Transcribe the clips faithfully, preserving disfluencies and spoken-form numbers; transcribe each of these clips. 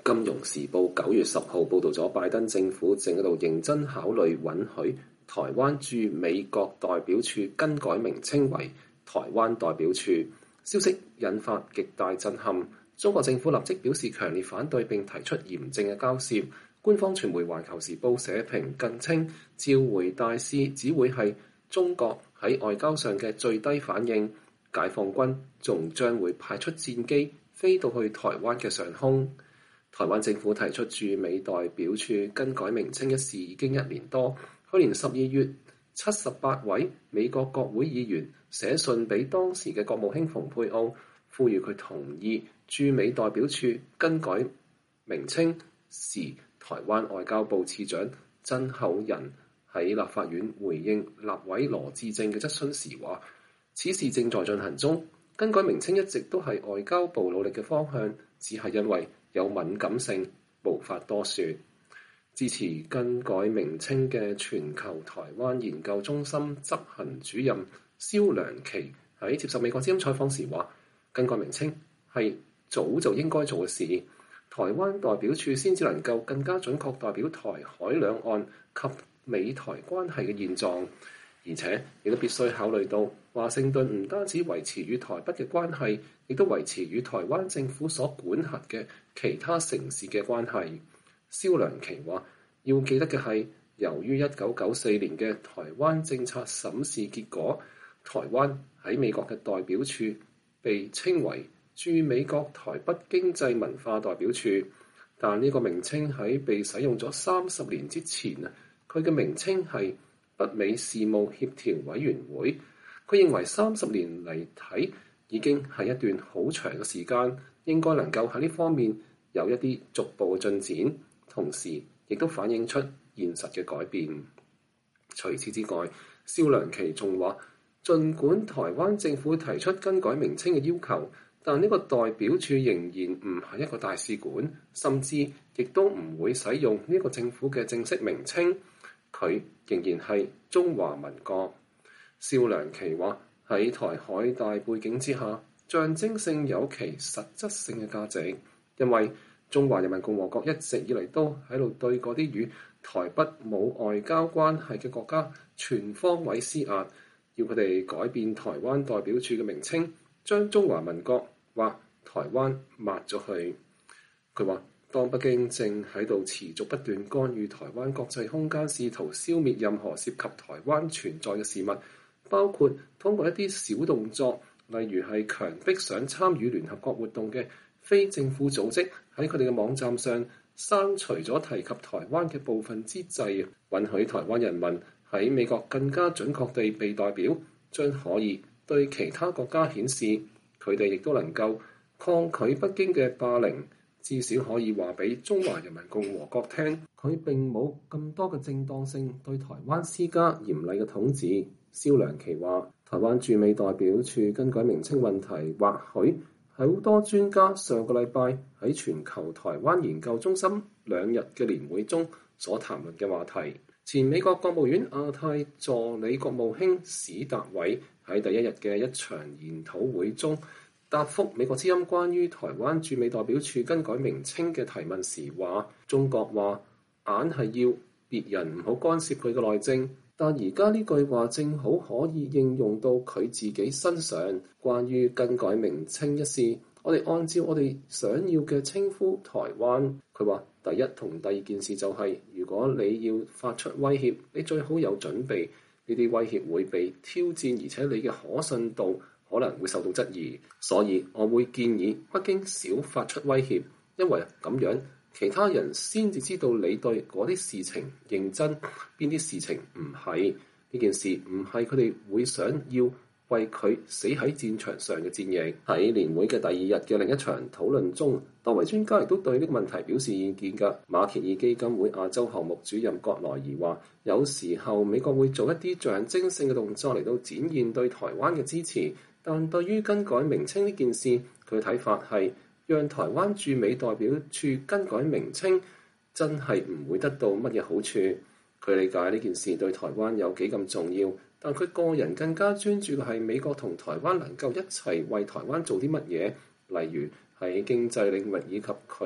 金融時報九月十號報導咗，拜登政府正喺度認真考慮允許台灣駐美國代表處更改名稱為台灣代表處。消息引發極大震撼，中國政府立即表示強烈反對並提出嚴正嘅交涉。官方傳媒《環球時報》社評更稱，召回大使只會係中國喺外交上嘅最低反應，解放軍仲將會派出戰機飛到去台灣嘅上空。台灣政府提出駐美代表處更改名稱一事已經一年多。去年十二月，七十八位美國國會議員寫信俾當時嘅國務卿蓬佩奧，呼籲佢同意駐美代表處更改名稱時，台灣外交部次長曾厚仁喺立法院回應立委羅致政嘅質詢時話：此事正在進行中，更改名稱一直都係外交部努力嘅方向，只係因為有敏感性，無法多說。支持更改名稱嘅全球台灣研究中心執行主任蕭良琪喺接受美國之音採訪時話：更改名稱係早就應該做嘅事，台灣代表處先至能夠更加準確代表台海兩岸及美台關係嘅現狀，而且亦都必須考慮到華盛頓唔單止維持與台北嘅關係，亦都維持與台灣政府所管轄嘅其他城市嘅關係。蕭良琪話：要記得嘅係，由於一九九四年嘅台灣政策審視結果，台灣喺美國嘅代表處被稱為駐美國台北經濟文化代表處，但呢個名稱喺被使用咗三十年之前啊，佢嘅名稱係北美事務協調委員會。佢認為三十年嚟睇已經係一段好長嘅時間，應該能夠喺呢方面有一啲逐步嘅進展。同時，亦都反映出現實嘅改變。除此之外，蕭良琪仲話，儘管台灣政府提出更改名稱嘅要求，但呢個代表處仍然唔係一個大使館，甚至亦都唔會使用呢個政府嘅正式名稱。佢仍然係中華民國。蕭良琪話，喺台海大背景之下，象徵性有其實質性嘅價值，因為中華人民共和國一直以嚟都喺度對嗰啲與台北冇外交關係嘅國家全方位施壓，要佢哋改變台灣代表處嘅名稱，將中華民國或台灣抹咗去。佢話：當北京正喺度持續不斷干預台灣國際空間，試圖消滅任何涉及台灣存在嘅事物，包括通過一啲小動作，例如係強迫想參與聯合國活動嘅非政府組織喺佢哋嘅網站上刪除咗提及台灣嘅部分之際，允許台灣人民喺美國更加準確地被代表，將可以對其他國家顯示佢哋亦都能夠抗拒北京嘅霸凌，至少可以話俾中華人民共和國聽，佢並冇咁多嘅正當性對台灣施加嚴厲嘅統治。蕭良琪話：台灣駐美代表處更改名稱問題，或許好多專家上個禮拜喺全球台灣研究中心兩日嘅年會中所談論嘅話題。前美國國務院亞太助理國務卿史達偉喺第一日嘅一場研討會中答覆美國之音關於台灣駐美代表處更改名稱嘅提問時話：中國話硬係要別人唔好干涉佢嘅內政，但而家呢句話正好可以應用到佢自己身上。關於更改名稱一事，我哋按照我哋想要嘅稱呼台灣。佢話第一同第二件事就係、是，如果你要發出威脅，你最好有準備，呢啲威脅會被挑戰，而且你嘅可信度可能會受到質疑。所以我會建議北京少發出威脅，因為咁樣其他人先至知道你對嗰啲事情認真，邊啲事情唔係。呢件事唔係佢哋會想要為佢死喺戰場上嘅戰役。喺年會嘅第二日嘅另一場討論中，多位專家亦都對呢個問題表示意見㗎。馬歇爾基金會亞洲項目主任葛萊儀話：有時候美國會做一啲象徵性嘅動作嚟到展現對台灣嘅支持，但對於更改名稱呢件事，佢嘅睇法係讓台灣駐美代表處更改名稱真係唔會得到乜嘢好處。佢理解呢件事對台灣有幾咁重要，但佢個人更加專注嘅係美國同台灣能夠一齊為台灣做啲乜嘢，例如喺經濟領域以及佢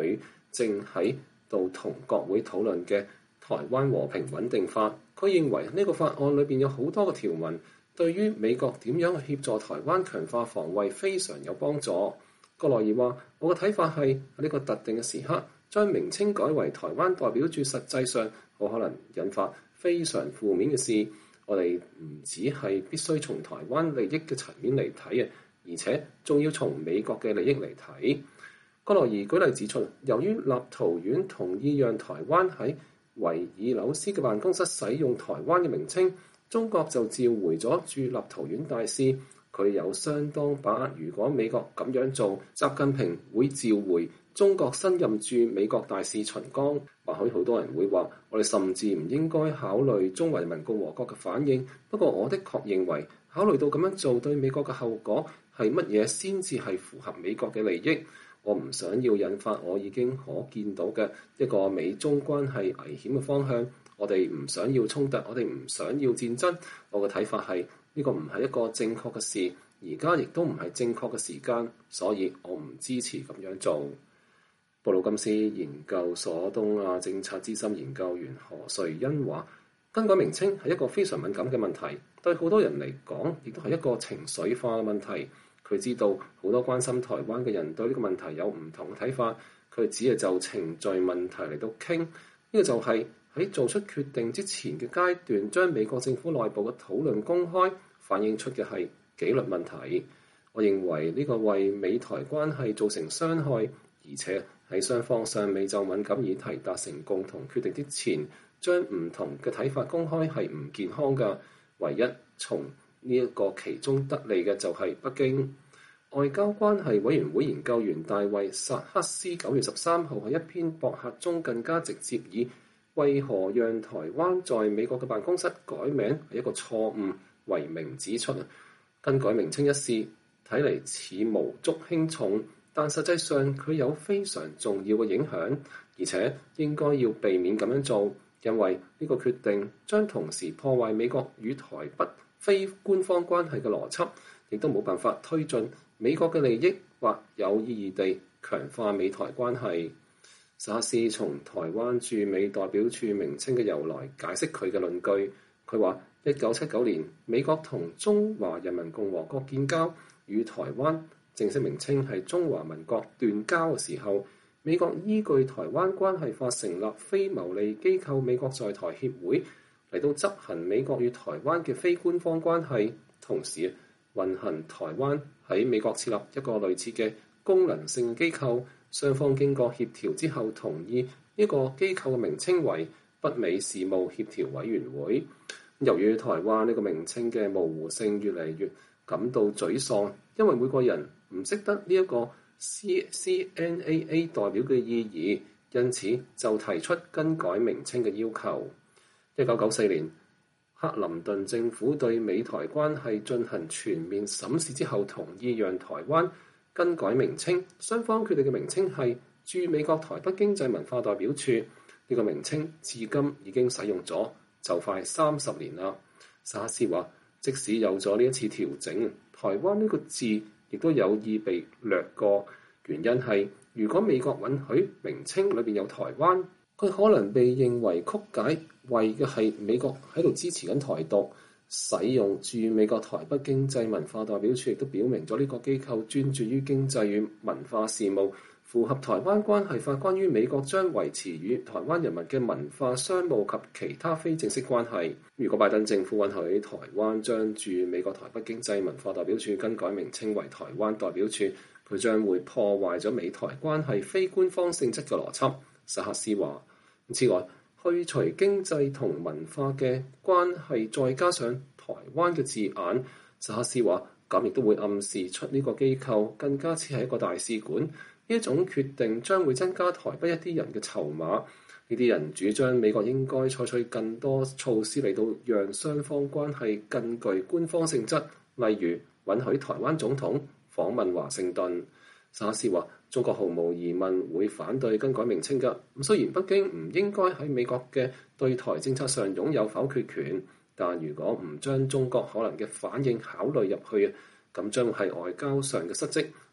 正喺度同國會討論嘅台灣和平穩定法。佢認為呢個法案裏邊有好多個條文，對於美國點樣去協助台灣強化防衛非常有幫助。葛萊儀話：我嘅睇法係喺呢個特定嘅時刻，將名稱改為台灣代表處，實際上好可能引發非常負面嘅事。我哋唔只係必須從台灣利益嘅層面嚟睇啊，而且仲要從美國嘅利益嚟睇。葛萊儀舉例指出，由於立陶宛同意讓台灣喺維爾紐斯嘅辦公室使用台灣嘅名稱，中國就召回咗駐立陶宛大使。佢有相當把握，如果美國咁樣做，習近平會召回中國新任駐美國大使秦剛。或許好多人會話，我哋甚至唔應該考慮中華人民共和國嘅反應。不過我的確認為，考慮到咁樣做對美國嘅後果係乜嘢先至係符合美國嘅利益。我唔想要引發我已經可見到嘅一個美中關係危險嘅方向。我哋唔想要衝突，我哋唔想要戰爭。我嘅睇法係，呢個唔係一個正確嘅事，而家亦都唔係正確嘅時間，所以我唔支持咁樣做。布魯金斯研究所東亞政策資深研究員何瑞恩話：更改名稱係一個非常敏感嘅問題，對好多人嚟講，亦都係一個情緒化嘅問題。佢知道好多關心台灣嘅人對呢個問題有唔同嘅睇法，佢只係就程序問題嚟到傾。呢個就係喺做出決定之前嘅階段，將美國政府內部嘅討論公開，反映出嘅係紀律問題。我認為呢個為美台關係造成傷害，而且喺雙方尚未就敏感議題達成共同決定之前，將唔同嘅睇法公開係唔健康㗎。唯一從呢一個其中得利嘅就係北京。外交關係委員會研究員大衛薩克斯九月十三號喺一篇博客中更加直接以為何讓台灣在美國嘅辦公室改名係一個錯誤為名指出，更改名稱一事睇嚟似無足輕重，但實際上佢有非常重要嘅影響，而且應該要避免咁樣做，因為呢個決定將同時破壞美國與台北非官方關係嘅邏輯，亦都冇辦法推進美國嘅利益或有意義地強化美台關係。薩克斯從台灣駐美代表處名稱嘅由來解釋佢嘅論據。佢話：一九七九年美國同中華人民共和國建交，與台灣正式名稱係中華民國斷交嘅時候，美國依據台灣關係法成立非牟利機構美國在台協會嚟到執行美國與台灣嘅非官方關係，同時運行台灣喺美國設立一個類似嘅功能性機構。雙方經過協調之後，同意呢個機構嘅名稱為北美事務協調委員會。由於台灣呢個名稱嘅模糊性越嚟越感到沮喪，因為每個人唔識得呢一個 C C N A A 代表嘅意義，因此就提出更改名稱嘅要求。一九九四年，克林頓政府對美台關係進行全面審視之後，同意讓台灣更改名稱，雙方決定嘅名稱係駐美國台北經濟文化代表處。呢、這個名稱至今已經使用咗就快三十年啦。薩克斯話：即使有咗呢一次調整，台灣呢個字亦都有意被略過。原因係如果美國允許名稱裏邊有台灣，佢可能被認為曲解為嘅係美國喺度支持緊台獨。使用駐美國台北經濟文化代表處亦都表明咗呢個機構專注於經濟與文化事務，符合台灣關係法關於美國將維持與台灣人民嘅文化、商務及其他非正式關係。如果拜登政府允許台灣將駐美國台北經濟文化代表處更改名稱為台灣代表處，佢將會破壞咗美台關係非官方性質嘅邏輯。薩克斯話：此外，去除經濟同文化嘅關係，再加上台灣嘅字眼，薩克斯話咁亦都會暗示出呢個機構更加似係一個大使館。呢一種決定將會增加台北一啲人嘅籌碼。呢啲人主張美國應該採取更多措施嚟到讓雙方關係更具官方性質，例如允許台灣總統訪問華盛頓。薩克斯話：中國毫無疑問會反對更改名稱㗎。咁雖然北京唔應該喺美國嘅對台政策上擁有否決權，但如果唔將中國可能嘅反應考慮入去，咁將係外交上嘅失職，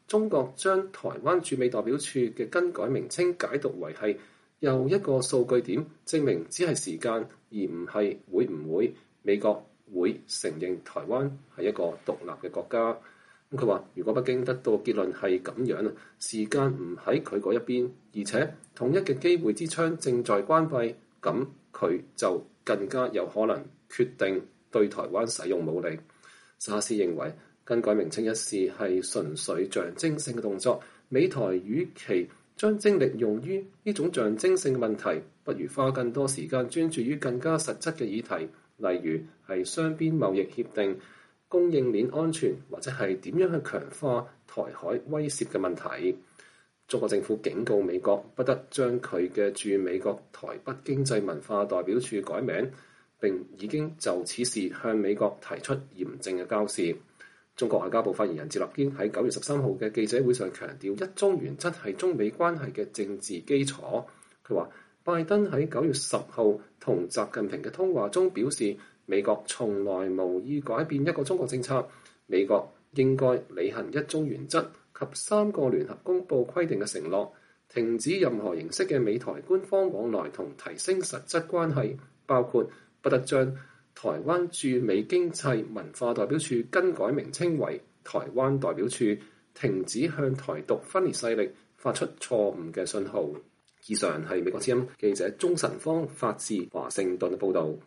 中國將台灣駐美代表處嘅更改名稱解讀為係又一個數據點，證明只係時間，而唔係會唔會美國會承認台灣係一個獨立嘅國家。咁佢話：如果北京得到結論係咁樣啊，時間唔喺佢嗰一邊，而且統一嘅機會之窗正在關閉，咁佢就更加有可能決定對台灣使用武力。沙斯認為更改名稱一事係純粹象徵性嘅動作，美台與其將精力用於呢種象徵性嘅問題，不如花更多時間專注於更加實質嘅議題，例如係雙邊貿易協定、供應鏈安全，或者係點樣去強化台海威懾嘅問題。中國政府警告美國不得將佢嘅駐美國台北經濟文化代表處改名，並已經就此事向美國提出嚴正嘅交涉。中國外交部發言人趙立堅喺九月十三號嘅記者會上強調，一中原則係中美關係嘅政治基礎。佢話，拜登喺九月十號同習近平嘅通話中表示，美國從來無意改變一個中國政策，美國應該履行一中原則及三個聯合公報規定嘅承諾，停止任何形式嘅美台官方往來同提升實質關係，包括不得將台灣駐美經濟文化代表處更改名稱為台灣代表處，停止向台獨分裂勢力發出錯誤嘅信號。以上係美國之音記者鍾晨芳發自華盛頓嘅報導。